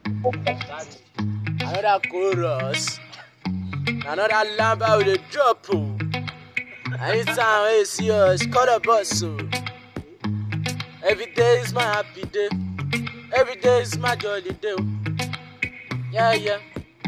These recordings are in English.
Another chorus. Another lamba with a drop. Anytime when you see us, call the boss. Every day is my happy day. Every day is my jolly day. Yeah, yeah.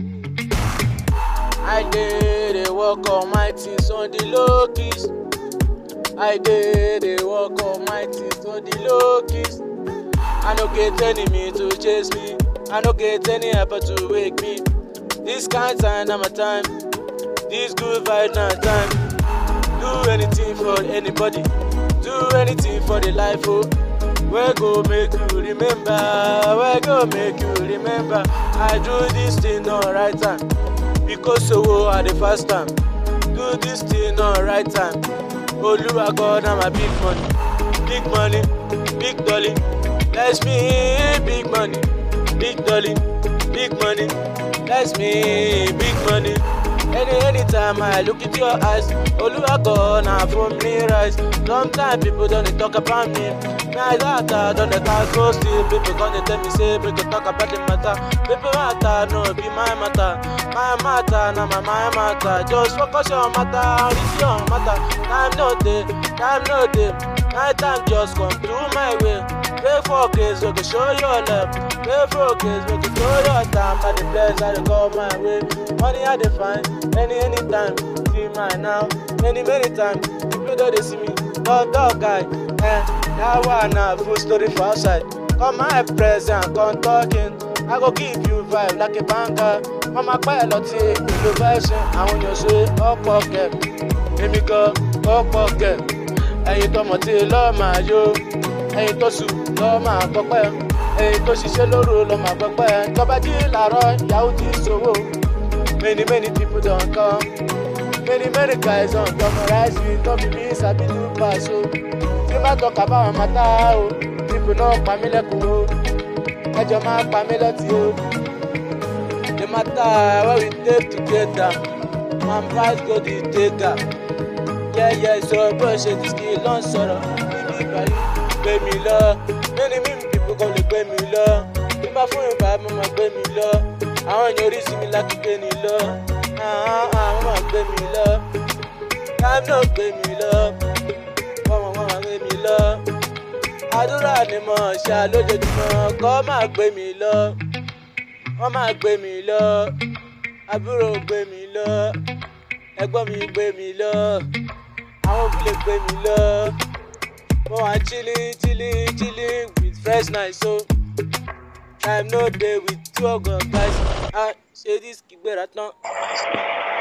I did a walk on my things on the low keys. I did a walk on my things on the low keys. I don't get enemy to chase me. I don't get any helper to wake me. This kind of time, now my time. This good vibe, now time. Do anything for anybody. Do anything for the life, oh. We go make you remember. We go make you remember. I do this thing on right time. Because so at the first time. Do this thing on right time. Oluwa God, I'm a big money. Big money, big dolly. Bless me, big money. Big dolly, big money. Bless me, big money. Anytime I look into your eyes, Oluwa God, now for me rise. Sometimes people don't talk about me. My daughter don't talk so still. People gonna tell me say we can talk about the matter. People matter, no be my matter. My matter, now my matter. Just focus your matter, it's your matter. Time no day, time no day. My time just come through my way. Pray for grace, we can show your love. Pray for grace, we can show your time. By the bless, I go my way. Money I define, anytime. See mine now, many times. People don't see me, dog guy. That one a full story for outside. Come my present, come talking. I go give you vibe like a banker. Come my pilot, the version. I want you to say, oh pocket. Let me go, oh pocket. Ẹyin tó mọ̀ tí lọ́ọ́ máa yó, ẹyin tó sùn lọ́ọ́ máa gbọ́pẹ́, ẹyin tó ṣiṣẹ́ lóru lọ́ọ́ máa gbọ́pẹ́. Tọ́ba jí làárọ̀ ìyàwó ti ṣòwò. Many people don come, many guys don come. Rise me, don't be me, sabi do pass o. Tí bá tọ́ka báwọn máa tá o, people náà pa mí lẹ́kùn o, ẹjọ́ máa pa mí lọ́tì o. The matter wey we dey together, man vibes go the taker. Yeah, so bó ṣe ti ski ló ń sọ̀rọ̀ níbi ìbáyé gbé mi lọ. Many people kò lè gbé mi lọ. Bí bá fún ìgbà mo máa gbé mi lọ. Àwọn èèyàn orí sí mi láti gbé mi lọ. Àwọn máa gbé mi lọ. Time no gbé mi lọ. Wọ́n máa gbé mi lọ. Àdúrà ni mo ṣá lójoojúmọ́ kọ́ máa gbé mi lọ. Wọ́n máa gbé mi lọ. Àbúrò gbé mi lọ. Ẹ̀gbọ́n mi gbé mi lọ. Àwọn òbí lè gbé mi lọ. Mo wà chilling with fresh night so. Time no dey with two of guys. Ṣé dis kì gbéra tán?